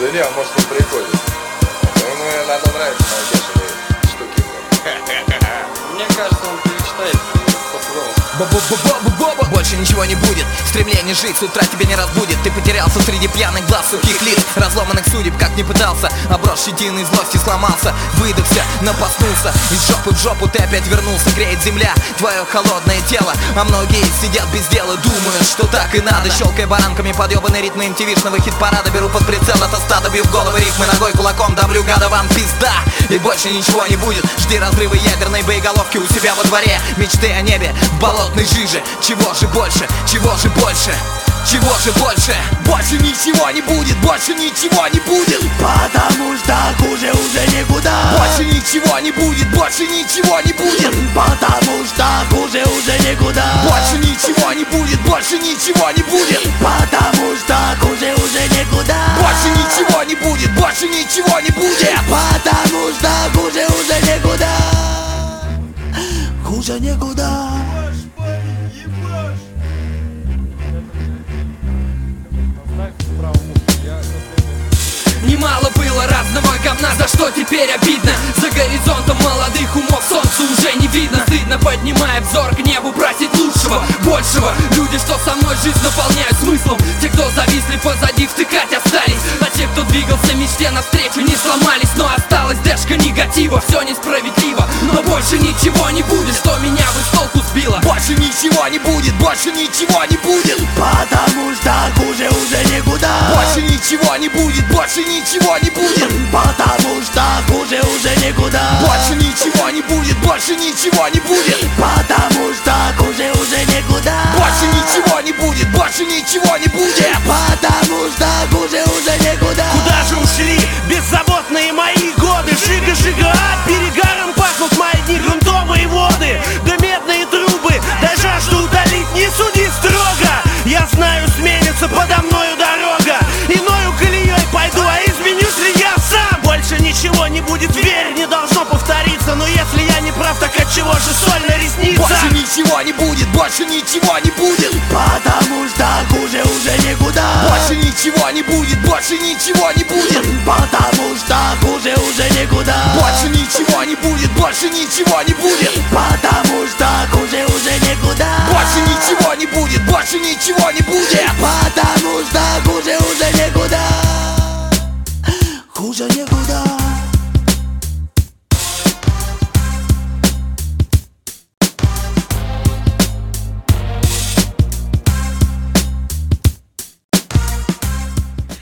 Да не, может он приходит. Ему надо нравится мои бешеные штуки. Мне кажется, он перечитает больше ничего не будет, стремление жить с утра тебя не разбудит. Ты потерялся среди пьяных глаз, сухих лиц, разломанных судеб, как не пытался. Оброс щетиной, злости сломался, выдохся, напоснулся. Из жопы в жопу ты опять вернулся, греет земля твое холодное тело. А многие сидят без дела, думают, что так и надо. Щелкая баранками подъебанные ритмы MTV-шного хит-парада. Беру под прицел это стадо, бью в головы рифмы ногой, кулаком давлю, гада, вам пизда. И больше ничего не будет, жди разрывы ядерной боеголовки у себя во дворе. Мечты о небе в болотной жиже. Чего же больше, чего же больше, чего же больше? Больше ничего не будет, больше ничего не будет, потому что хуже уже никуда. больше ничего не будет, больше ничего не будет, Потому что хуже уже никуда. больше ничего не будет, больше ничего не будет, Потому что хуже уже никуда. больше ничего не будет, больше ничего не будет, Потому что хуже уже никуда. Хуже никуда. Немало было разного говна, за что теперь обидно. За горизонтом молодых умов солнца уже не видно. Стыдно, поднимая взор к небу, просить лучшего, большего. Люди, что со мной жизнь наполняют смыслом. Те, кто зависли позади, втыкать остались. А те, кто двигался мечте навстречу, не сломались. Но осталась дэшка негатива, все несправедливо. Но больше ничего не будет, что меня бы с толку сбило. больше ничего не будет, больше ничего не будет, Потому что хуже уже никуда. больше ничего не будет, больше ничего не будет, Потому что хуже уже никуда. больше ничего не будет, больше ничего не будет, Потому что хуже уже никуда. больше ничего не будет, больше ничего не будет, Потому что хуже уже никуда. Куда же ушли беззаботные мои годы? Жига-жига, перегаром пахнут мои дни, грунтовые воды, да медные трубы. Дай жажду удалить, не суди строго. Я знаю, сменится подо мною дорога. Иною колеей пойду, а изменюсь ли я сам? Больше ничего не будет, верь, не должно повториться. Но если я не прав, так отчего же соль на ресницах? больше ничего не будет, больше ничего не будет, Потому что хуже уже никуда. больше ничего не будет, больше ничего не будет, Потому что хуже уже никуда. больше ничего не будет, больше ничего не будет, Потому что хуже уже никуда. больше ничего не будет, больше ничего не будет, Потому что хуже уже никуда. Хуже никуда.